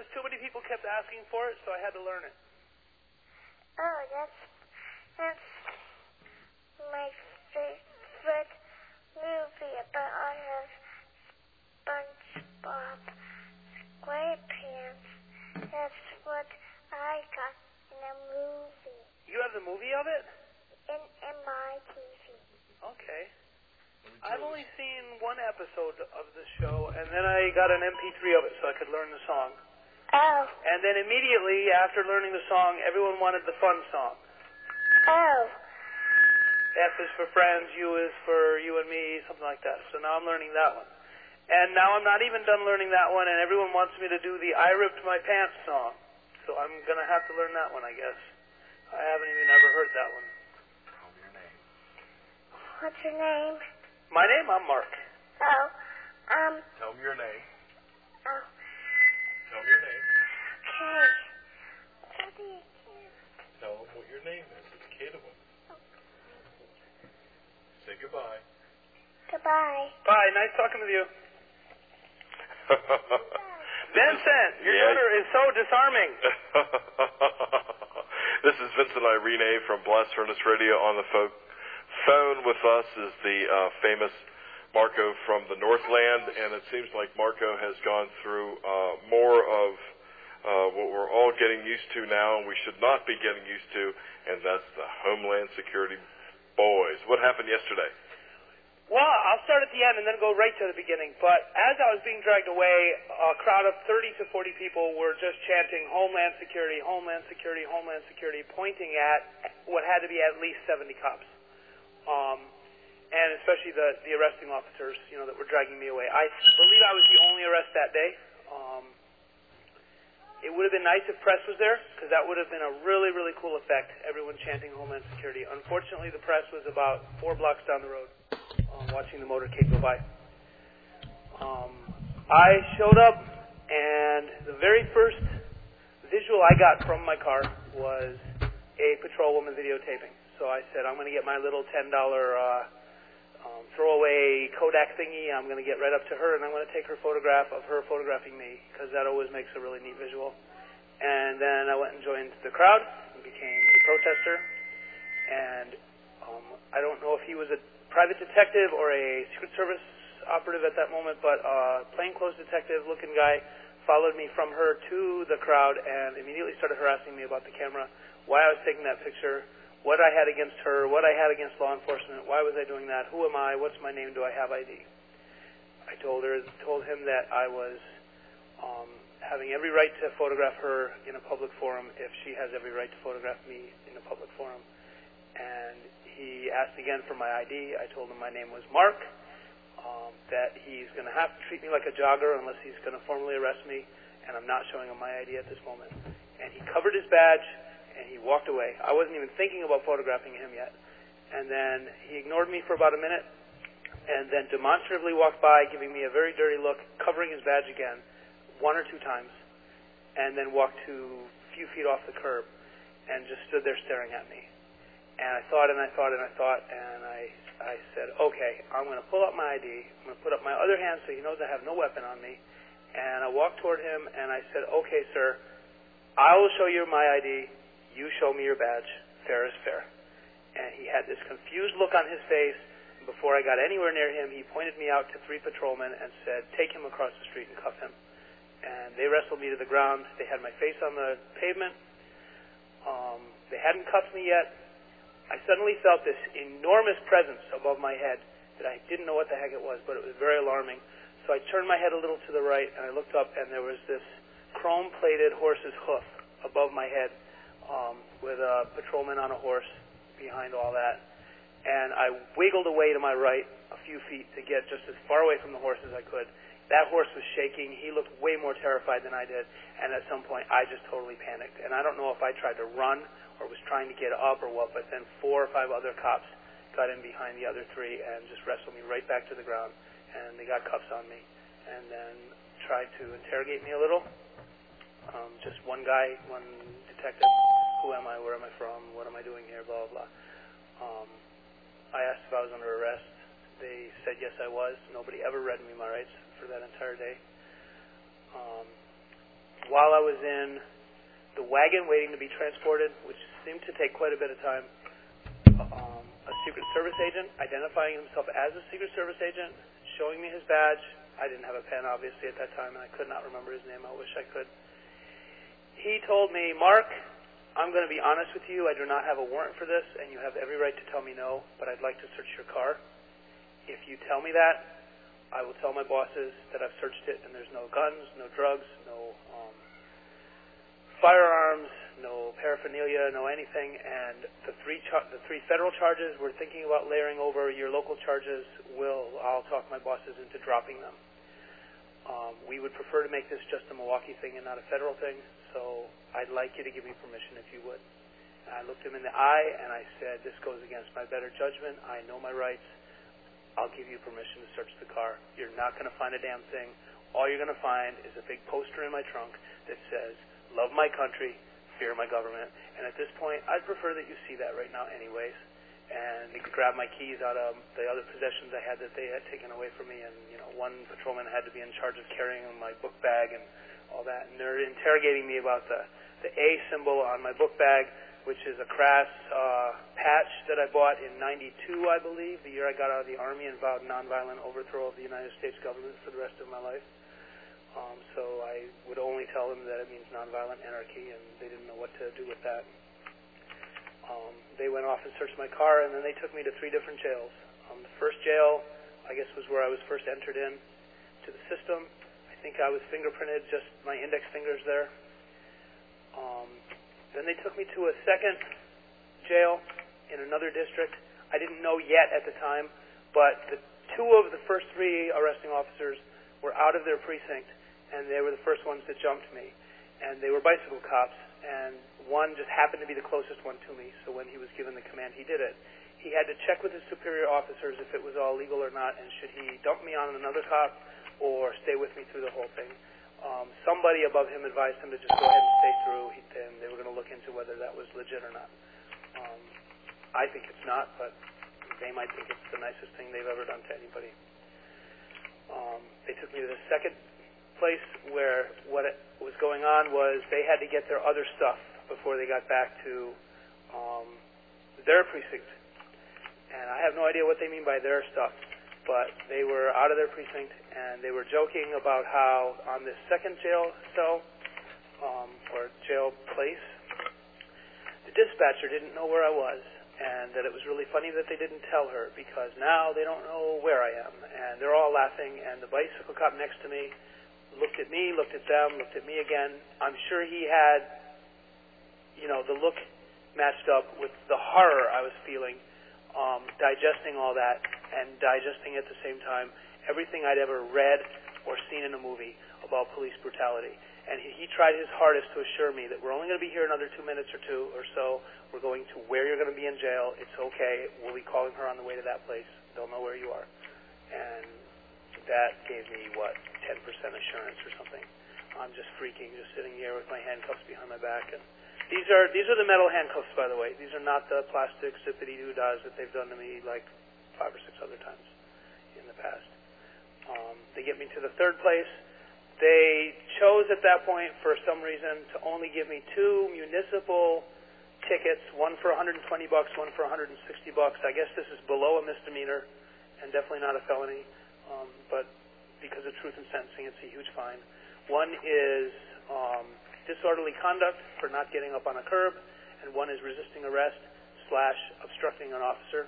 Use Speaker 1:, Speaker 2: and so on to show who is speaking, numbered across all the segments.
Speaker 1: because too many people kept asking for it, so I had to learn it.
Speaker 2: Oh, that's my favorite movie about all of SpongeBob SquarePants. That's what I got in a movie.
Speaker 1: You have the movie of it?
Speaker 2: In my TV.
Speaker 1: Okay. I've only seen one episode of the show, and then I got an MP3 of it so I could learn the song.
Speaker 2: Oh.
Speaker 1: And then immediately after learning the song, everyone wanted the fun song.
Speaker 2: Oh.
Speaker 1: F is for friends, U is for you and me, something like that. So now I'm learning that one. And now I'm not even done learning that one, and everyone wants me to do the I Ripped My Pants song. So I'm going to have to learn that one, I guess. I haven't even ever heard that one.
Speaker 3: Tell me your name.
Speaker 2: What's your name?
Speaker 1: My name? I'm Mark.
Speaker 2: Oh.
Speaker 3: Tell me your name.
Speaker 2: Oh.
Speaker 3: Tell me your name.
Speaker 2: Okay.
Speaker 3: Tell them what your name is. It's Caleb. Say goodbye.
Speaker 2: Goodbye.
Speaker 1: Bye. Nice talking with you. Vincent, your daughter is so disarming.
Speaker 3: This is Vincent Irene from Blast Furnace Radio. On the phone with us is the famous Marco from the Northland, and it seems like Marco has gone through more of what we're all getting used to now, and we should not be getting used to, and that's the Homeland Security boys. What happened yesterday?
Speaker 1: Well, I'll start at the end and then go right to the beginning. But as I was being dragged away, a crowd of 30 to 40 people were just chanting Homeland Security, Homeland Security, Homeland Security, pointing at what had to be at least 70 cops. And especially the arresting officers, that were dragging me away. I believe I was the only arrest that day. It would have been nice if press was there, because that would have been a really, really cool effect, everyone chanting Homeland Security. Unfortunately, the press was about 4 blocks down the road, watching the motorcade go by. I showed up, and the very first visual I got from my car was a patrol woman videotaping. So I said, I'm going to get my little $10 throwaway Kodak thingy. I'm going to get right up to her, and I'm going to take her photograph of her photographing me, because that always makes a really neat visual. And then I went and joined the crowd and became a protester. And I don't know if he was a private detective or a Secret Service operative at that moment, but a plainclothes detective-looking guy followed me from her to the crowd and immediately started harassing me about the camera, why I was taking that picture, what I had against her, what I had against law enforcement, why was I doing that, who am I, what's my name, do I have ID? I told him that I was having every right to photograph her in a public forum if she has every right to photograph me in a public forum. And he asked again for my ID. I told him my name was Mark, that he's going to have to treat me like a jogger unless he's going to formally arrest me, and I'm not showing him my ID at this moment. And he covered his badge, and he walked away. I wasn't even thinking about photographing him yet. And then he ignored me for about a minute, and then demonstratively walked by, giving me a very dirty look, covering his badge again, 1 or 2 times, and then walked to a few feet off the curb and just stood there staring at me. And I thought, and I said, okay, I'm going to pull up my ID. I'm going to put up my other hand so he knows I have no weapon on me. And I walked toward him, and I said, okay, sir, I will show you my ID. You show me your badge. Fair is fair. And he had this confused look on his face. And before I got anywhere near him, he pointed me out to 3 patrolmen and said, take him across the street and cuff him. And they wrestled me to the ground. They had my face on the pavement. They hadn't cuffed me yet. I suddenly felt this enormous presence above my head that I didn't know what the heck it was, but it was very alarming. So I turned my head a little to the right, and I looked up, and there was this chrome-plated horse's hoof above my head, with a patrolman on a horse behind all that. And I wiggled away to my right a few feet to get just as far away from the horse as I could. That horse was shaking. He looked way more terrified than I did. And at some point, I just totally panicked. And I don't know if I tried to run or was trying to get up or what, but then 4 or 5 other cops got in behind the other 3 and just wrestled me right back to the ground. And they got cuffs on me and then tried to interrogate me a little. Just one guy, one detective. Who am I? Where am I from? What am I doing here? Blah, blah, blah. I asked if I was under arrest. They said yes, I was. Nobody ever read me my rights for that entire day. while I was in the wagon waiting to be transported, which seemed to take quite a bit of time, a Secret Service agent identifying himself as a Secret Service agent, showing me his badge. I didn't have a pen, obviously, at that time, and I could not remember his name. I wish I could. He told me, Mark, I'm going to be honest with you. I do not have a warrant for this, and you have every right to tell me no, but I'd like to search your car. If you tell me that, I will tell my bosses that I've searched it and there's no guns, no drugs, no firearms, no paraphernalia, no anything, and the three federal charges we're thinking about layering over your local charges, I'll talk my bosses into dropping them. We would prefer to make this just a Milwaukee thing and not a federal thing, so I'd like you to give me permission if you would. And I looked him in the eye and I said, this goes against my better judgment. I know my rights. I'll give you permission to search the car. You're not going to find a damn thing. All you're going to find is a big poster in my trunk that says, love my country, fear my government. And at this point, I'd prefer that you see that right now anyways. And they could grab my keys out of the other possessions I had that they had taken away from me. And, one patrolman had to be in charge of carrying my book bag and all that. And they're interrogating me about the A symbol on my book bag, which is a crass patch that I bought in '92, I believe, the year I got out of the Army and vowed nonviolent overthrow of the United States government for the rest of my life. So I would only tell them that it means nonviolent anarchy, and they didn't know what to do with that. They went off and searched my car, and then they took me to 3 different jails. The first jail, I guess, was where I was first entered in to the system. I think I was fingerprinted, just my index fingers there. Then they took me to a second jail in another district. I didn't know yet at the time, but 2 of the first 3 arresting officers were out of their precinct, and they were the first ones that jumped me. And they were bicycle cops, and one just happened to be the closest one to me, so when he was given the command, he did it. He had to check with his superior officers if it was all legal or not, and should he dump me on another cop or stay with me through the whole thing. Somebody above him advised him to just go ahead and stay through, and they were going to look into whether that was legit or not. I think it's not, but they might think it's the nicest thing they've ever done to anybody. They took me to the second place where what was going on was they had to get their other stuff before they got back to their precinct. And I have no idea what they mean by their stuff, but they were out of their precinct, and they were joking about how on this second jail cell, or jail place, the dispatcher didn't know where I was, and that it was really funny that they didn't tell her, because now they don't know where I am. And they're all laughing, and the bicycle cop next to me looked at me, looked at them, looked at me again. I'm sure he had, the look matched up with the horror I was feeling, digesting all that, and digesting at the same time everything I'd ever read or seen in a movie about police brutality. And he tried his hardest to assure me that we're only going to be here another 2 minutes or 2 or so. We're going to where you're going to be in jail. It's okay. We'll be calling her on the way to that place. They'll know where you are. And that gave me, 10% assurance or something. I'm just freaking, just sitting here with my handcuffs behind my back. And these are the metal handcuffs, by the way. These are not the plastic zippity-doo-dahs that they've done to me like 5 or 6 other times in the past. They get me to the third place. They chose at that point, for some reason, to only give me 2 municipal tickets, one for $120, one for $160. I guess this is below a misdemeanor and definitely not a felony, but because of truth in sentencing, it's a huge fine. One is disorderly conduct for not getting up on a curb, and one is resisting arrest / obstructing an officer.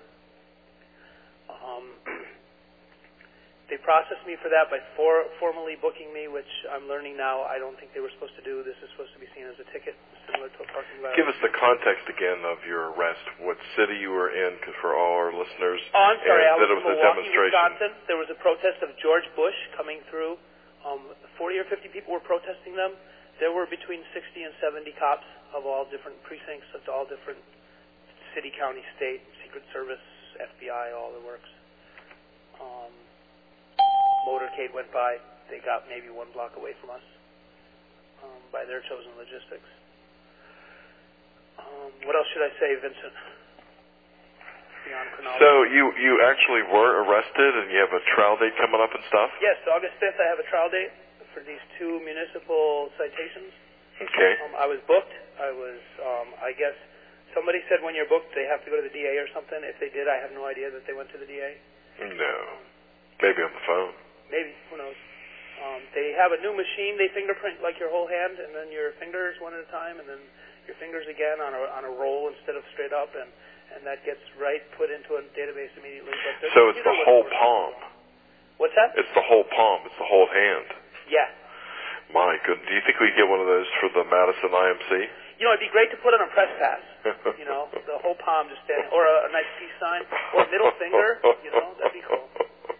Speaker 1: They processed me for that by formally booking me, which I'm learning now I don't think they were supposed to do. This is supposed to be seen as a ticket, similar to a parking violation.
Speaker 3: Give us the context again of your arrest, what city you were in, because for all our listeners.
Speaker 1: Oh, I'm sorry, I was in
Speaker 3: a
Speaker 1: Milwaukee,
Speaker 3: demonstration.
Speaker 1: Wisconsin. There was a protest of George Bush coming through. 40 or 50 people were protesting them. There were between 60 and 70 cops of all different precincts, of all different city, county, state, Secret Service, FBI, all the works. Motorcade went by. They got maybe 1 block away from us by their chosen logistics. What else should I say, Vincent? Beyond chronology.
Speaker 3: So you actually were arrested, and you have a trial date coming up and stuff?
Speaker 1: Yes, August 5th I have a trial date for these 2 municipal citations.
Speaker 3: Okay.
Speaker 1: I was booked. I guess somebody said when you're booked they have to go to the DA or something. If they did, I have no idea that they went to the DA.
Speaker 3: No. Maybe on the phone.
Speaker 1: Maybe. Who knows? They have a new machine. They fingerprint like your whole hand, and then your fingers one at a time, and then your fingers again on a roll instead of straight up, and that gets put into a database immediately. But
Speaker 3: so it's the whole palm.
Speaker 1: What's that?
Speaker 3: It's the whole palm. It's the whole hand.
Speaker 1: Yeah.
Speaker 3: My goodness. Do you think we could get one of those for the Madison IMC?
Speaker 1: You know, it'd be great to put on a press pass. You know, the whole palm just standing, or a nice peace sign, or a middle finger. You know, that'd be cool.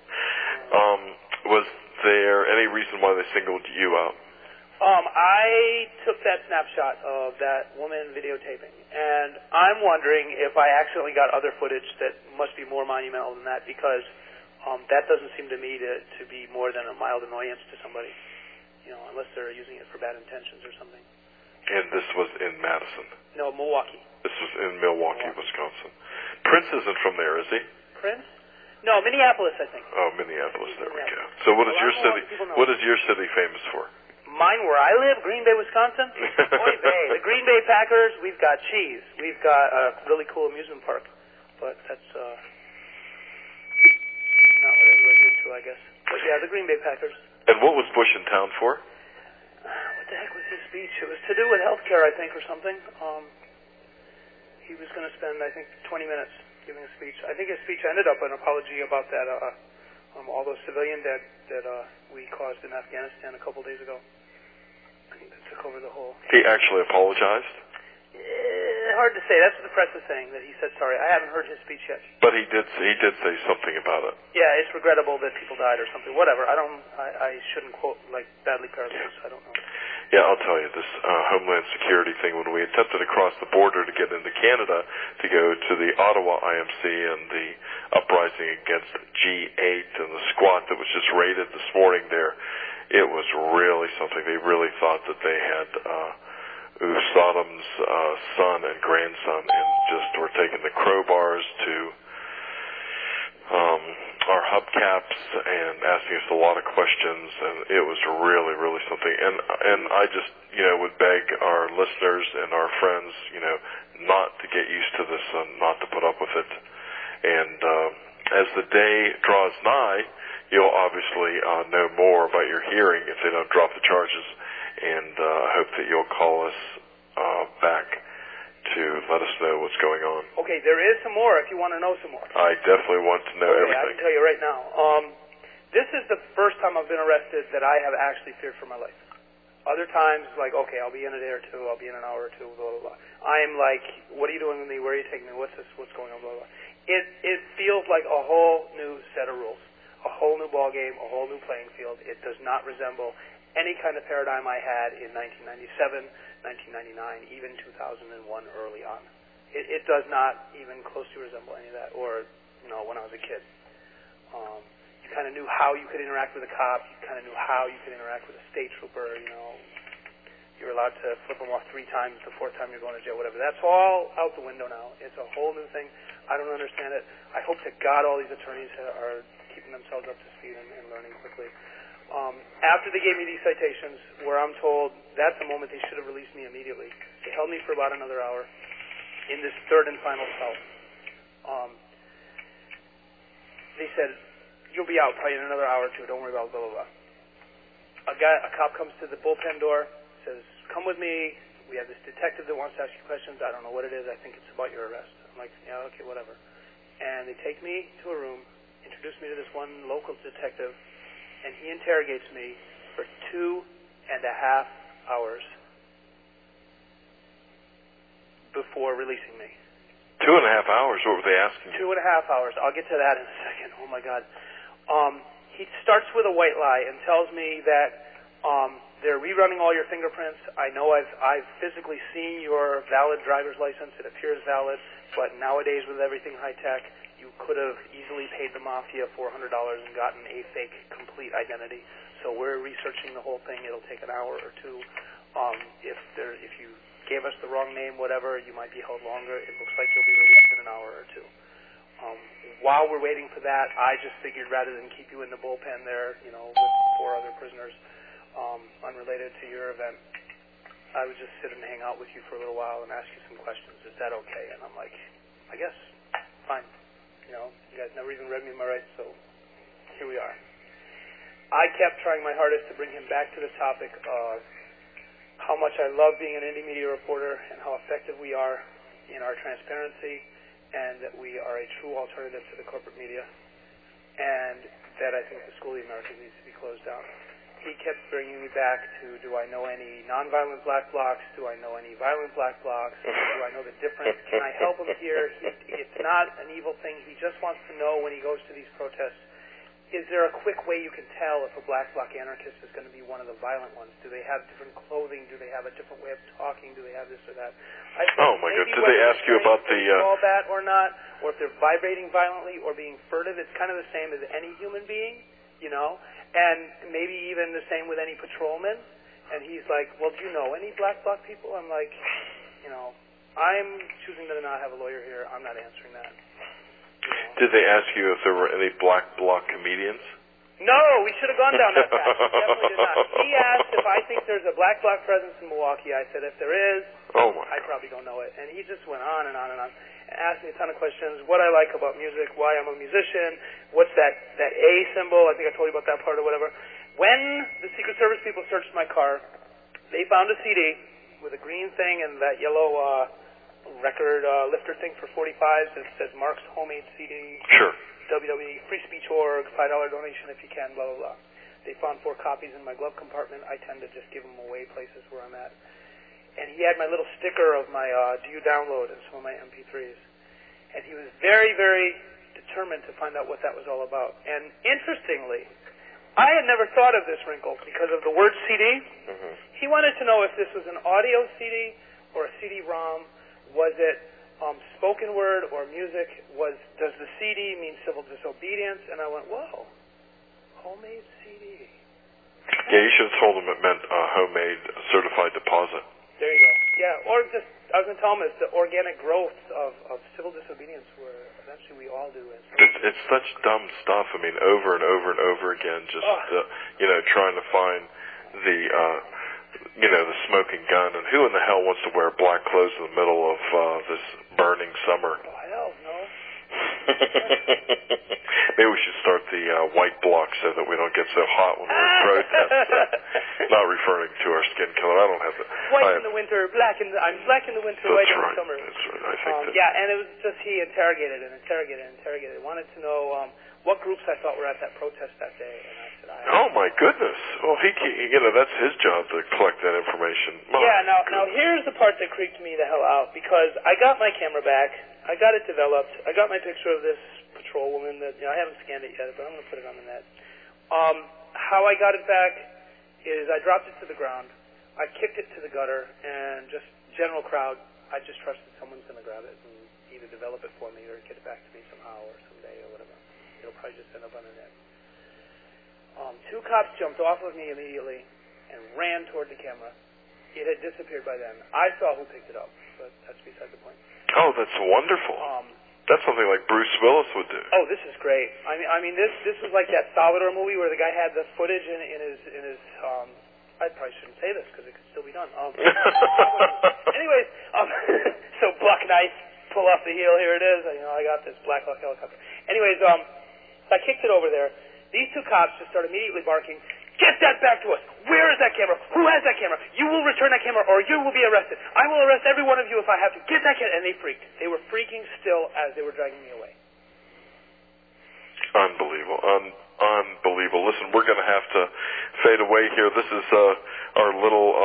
Speaker 3: Was there any reason why they singled you out?
Speaker 1: I took that snapshot of that woman videotaping, and I'm wondering if I accidentally got other footage that must be more monumental than that, because that doesn't seem to me to be more than a mild annoyance to somebody, you know, unless they're using it for bad intentions or something.
Speaker 3: And this was in Madison?
Speaker 1: No, Milwaukee.
Speaker 3: This was in Milwaukee, Wisconsin. Prince isn't from there, is he?
Speaker 1: Prince? No, Minneapolis, I think.
Speaker 3: Oh, Minneapolis. There we go. So what is your city? What is your city famous for?
Speaker 1: Mine, where I live, Green Bay, Wisconsin. Oy vey. The Green Bay Packers. We've got cheese. We've got a really cool amusement park, but that's not what everybody's into, I guess. But yeah, the Green Bay Packers.
Speaker 3: And what was Bush in town for?
Speaker 1: What the heck was his speech? It was to do with healthcare, I think, or something. He was going to spend, I think, 20 minutes giving a speech. I think his speech ended up an apology about that, all those civilian dead that we caused in Afghanistan a couple days ago. I think that took over the whole.
Speaker 3: He actually apologized?
Speaker 1: Hard to say. That's what the press is saying, that he said sorry. I haven't heard his speech yet.
Speaker 3: But he did say something about it.
Speaker 1: Yeah, it's regrettable that people died or something. Whatever. I shouldn't quote, like, badly paraphrase. I don't know.
Speaker 3: Yeah, I'll tell you, this Homeland Security thing, when we attempted to cross the border to get into Canada to go to the Ottawa IMC and the uprising against G8 and the squat that was just raided this morning there, it was really something. They really thought that they had Saddam's son and grandson and just were taking the crowbars to our hubcaps and asking us a lot of questions, and it was really, really something. And I just, would beg our listeners and our friends, not to get used to this and not to put up with it. And as the day draws nigh, you'll obviously know more about your hearing if they don't drop the charges. And I hope that you'll call us back to let us know what's going on.
Speaker 1: Okay, there is some more if you want to know some more.
Speaker 3: I definitely want to know everything.
Speaker 1: I can tell you right now. This is the first time I've been arrested that I have actually feared for my life. Other times, like, okay, I'll be in a day or two, I'll be in an hour or two, blah, blah, blah. I'm like, what are you doing with me? Where are you taking me? What's this? What's going on? Blah, blah. It feels like a whole new set of rules, a whole new ball game, a whole new playing field. It does not resemble any kind of paradigm I had in 1997, 1999, even 2001 early on. It does not even closely resemble any of that, or, when I was a kid. You kind of knew how you could interact with a cop. You kind of knew how you could interact with a state trooper, You're allowed to flip them off 3 times. The 4th time you're going to jail, whatever. That's all out the window now. It's a whole new thing. I don't understand it. I hope to God all these attorneys are keeping themselves up to speed and learning quickly. After they gave me these citations, where I'm told that's the moment they should have released me immediately, they held me for about another hour in this 3rd and final cell. They said, you'll be out probably in another hour or two, don't worry about blah, blah, blah. A cop comes to the bullpen door, says, come with me, we have this detective that wants to ask you questions, I don't know what it is, I think it's about your arrest. I'm like, yeah, okay, whatever. And they take me to a room, introduce me to this one local detective, and he interrogates me for 2.5 hours before releasing me.
Speaker 3: 2.5 hours? What were they asking you?
Speaker 1: 2.5 hours. I'll get to that in a second. Oh, my God. He starts with a white lie and tells me that they're rerunning all your fingerprints. I know I've physically seen your valid driver's license. It appears valid, but nowadays with everything high-tech, you could have easily paid the mafia $400 and gotten a fake complete identity. So we're researching the whole thing. It'll take an hour or two. If you gave us the wrong name, whatever, you might be held longer. It looks like you'll be released in an hour or two. While we're waiting for that, I just figured rather than keep you in the bullpen there, with 4 other prisoners, unrelated to your event. I would just sit and hang out with you for a little while and ask you some questions. Is that okay? And I'm like, I guess, fine. You know, you guys never even read me my rights, so here we are. I kept trying my hardest to bring him back to the topic of how much I love being an indie media reporter and how effective we are in our transparency and that we are a true alternative to the corporate media and that I think the School of the Americas needs to be closed down. He kept bringing me back to, do I know any nonviolent black blocs? Do I know any violent black blocs? Do I know the difference? Can I help him here? It's not an evil thing. He just wants to know when he goes to these protests, is there a quick way you can tell if a black bloc anarchist is going to be one of the violent ones? Do they have different clothing? Do they have a different way of talking? Do they have this or that?
Speaker 3: Oh my God! Did they ask you about the
Speaker 1: all that or not? Or if they're vibrating violently or being furtive? It's kind of the same as any human being, you know. And maybe even the same with any patrolman. And he's like, well, do you know any black bloc people? I'm like, you know, I'm choosing to not have a lawyer here. I'm not answering that.
Speaker 3: Did they ask you if there were any black bloc comedians?
Speaker 1: No, we should have gone down that path. Definitely did not. He asked if I think there's a black bloc presence in Milwaukee. I said if there is, I probably don't know it. And he just went on and on and on. And asked me a ton of questions, what I like about music, why I'm a musician, what's that A symbol, I think I told you about that part or whatever. When the Secret Service people searched my car, they found a CD with a green thing and that yellow record lifter thing for 45s that says Mark's Homemade CD.
Speaker 3: Sure.
Speaker 1: WWE, freespeech.org, $5 donation if you can, blah, blah, blah. They found 4 copies in my glove compartment. I tend to just give them away places where I'm at. And he had my little sticker of my Do You Download and some of my MP3s. And he was very, very determined to find out what that was all about. And interestingly, I had never thought of this wrinkle because of the word CD. Mm-hmm. He wanted to know if this was an audio CD or a CD-ROM. Was it spoken word or music? Does the CD mean civil disobedience? And I went, whoa, homemade CD.
Speaker 3: Yeah, you should have told him it meant homemade certified deposit.
Speaker 1: There you go. Yeah, or just, I was going to tell him it's the organic growth of civil disobedience where eventually we all do it.
Speaker 3: It's such dumb stuff. I mean, over and over and over again, just, trying to find the... the smoking gun, and who in the hell wants to wear black clothes in the middle of this burning summer?
Speaker 1: Oh, hell no.
Speaker 3: Maybe we should start the white block so that we don't get so hot when we're protesting. Not referring to our skin color. I don't have the...
Speaker 1: White in the winter, I'm black in the winter, white in the summer.
Speaker 3: That's right. I think that...
Speaker 1: Yeah, and it was just he interrogated. Wanted to know what groups I thought were at that protest that day, and I said,
Speaker 3: oh my goodness! Well, that's his job to collect that information.
Speaker 1: Now here's the part that creeped me the hell out because I got my camera back, I got it developed, I got my picture of this patrol woman that I haven't scanned it yet, but I'm going to put it on the net. How I got it back is I dropped it to the ground, I kicked it to the gutter, and just general crowd, I just trusted someone's going to grab it and either develop it for me or get it back to me somehow or someday or whatever. It'll probably just end up on the net. 2 cops jumped off of me immediately and ran toward the camera. It had disappeared by then. I saw who picked it up, but that's beside the point.
Speaker 3: Oh, that's wonderful. That's something like Bruce Willis would do.
Speaker 1: Oh, this is great. I mean, this was like that Salvador movie where the guy had the footage in his. I probably shouldn't say this because it could still be done. Anyways, so buck knife, pull off the heel. Here it is. I got this Black Hawk helicopter. Anyways, so I kicked it over there. These 2 cops just start immediately barking, "Get that back to us! Where is that camera? Who has that camera? You will return that camera or you will be arrested. I will arrest every one of you if I have to. Get that camera!" And they freaked. They were freaking still as they were dragging me away.
Speaker 3: Unbelievable. Unbelievable. Listen, we're going to have to fade away here. This is our little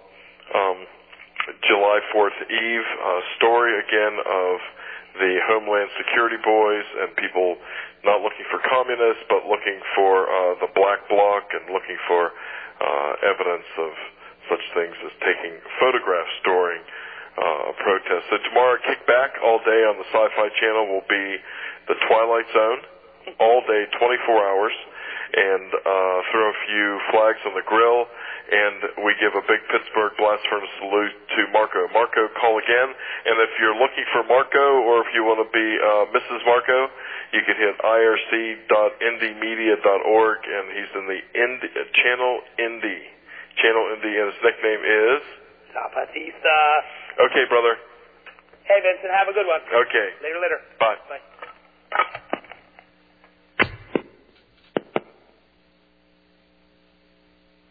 Speaker 3: July 4th Eve story again of the Homeland Security boys and people not looking for communists, but looking for the black bloc and looking for evidence of such things as taking photographs during protests. So tomorrow, Kickback all day on the Sci-Fi Channel will be the Twilight Zone, all day, 24 hours, and throw a few flags on the grill. And we give a big Pittsburgh blast furnace salute to Marco. Marco, call again. And if you're looking for Marco or if you want to be Mrs. Marco, you can hit irc.indiemedia.org, and he's in the channel Indie. channel Indy, and his nickname is
Speaker 1: Zapatista.
Speaker 3: Okay, brother.
Speaker 1: Hey, Vincent, have a good one.
Speaker 3: Okay.
Speaker 1: Later.
Speaker 3: Bye.